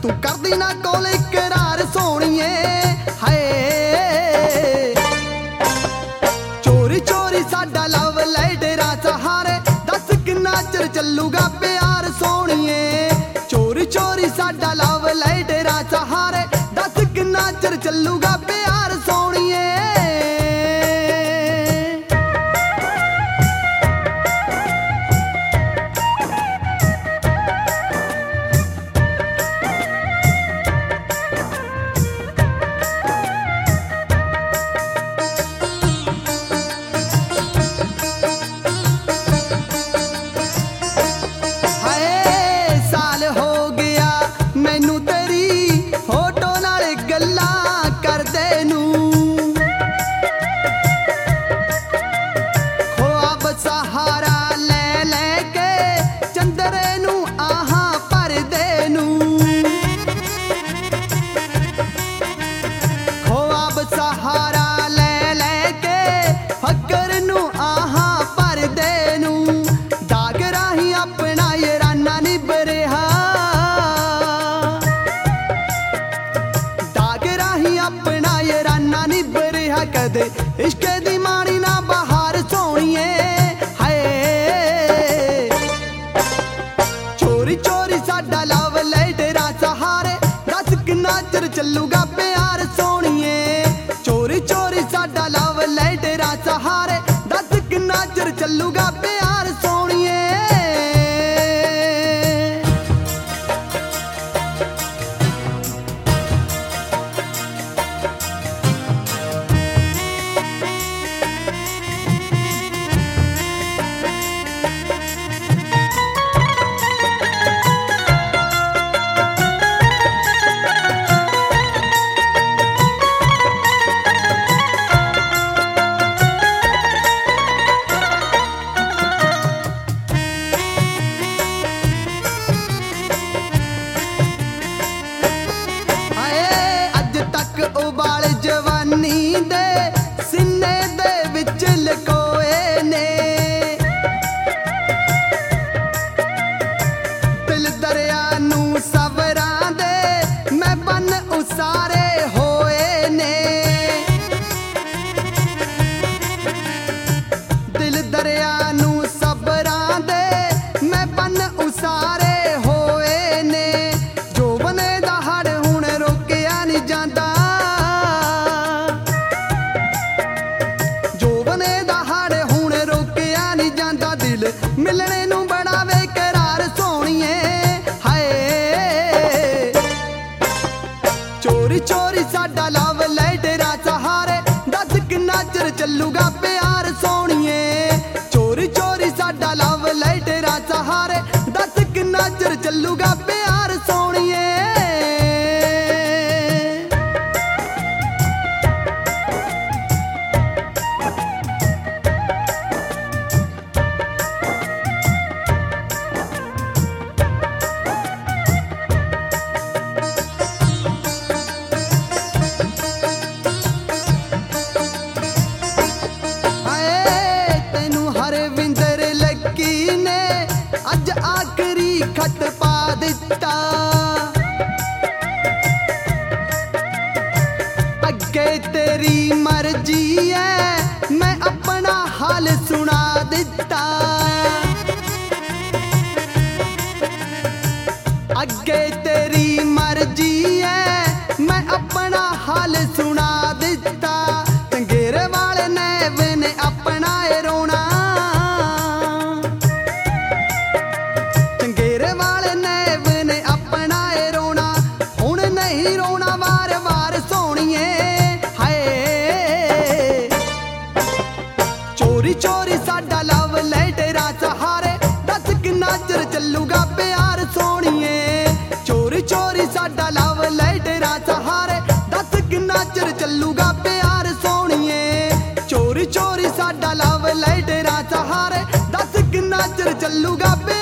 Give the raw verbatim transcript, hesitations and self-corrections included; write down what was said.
तू कर दी ना कोल इकरार सोनिए हाय चोरी चोरी साडा लव लेटेरा सहारे दस किन्ना चिर चलूगा प्यार सोनिए चोरी चोरी साडा लव लेटेरा सहारे दस किन्ना चिर चलूगा प्यार सोनिए कदे इश्क दी माड़ी ना बाहर सोनिए हाय चोरी चोरी साडा लव लेटेरा सहारे दस किन्ना चिर चलूगा प्यार सोनिए चोरी चोरी साडा लव लेटेरा सहारे दस किन्ना चिर चलूगा प्यार सोनिए सीने दे विच लकोए ने दिल दरिया नू सवरां दे मैं बन उसारे होए ने दिल दरिया नू सबरां दे मैं बन उसारे होए ने जो बने दा हड़ हुण रोकिया नहीं जांदा मिलने नू बड़ा बेकरार सोनिए हाय चोरी चोरी साडा लव लेटेरा सहारे दस किन्ना चिर चलूगा प्यार सोनिए चोरी चोरी साडा लव लेटेरा सहारे दस किन्ना चिर चलूगा प्यार सोनिए खत पा दिता अगे तेरी मर्जी है मैं अपना हाल सुना दिता अगे तेरी मर्जी है मैं अपना हाल सुना दिता चंगेरे वाले नैब ने अपना रोना रोना वार वार सोनिए हाय चोरी चोरी साडा लव लेटेरा सहारे दस किन्ना चिर चलूगा प्यार सोनिए चोरी चोरी साडा लव लेटेरा सहारे दस किन्ना चिर चलूगा प्यार सोनिए चोरी चोरी साडा लव लेटेरा सहारे दस किन्ना चिर चलूगा।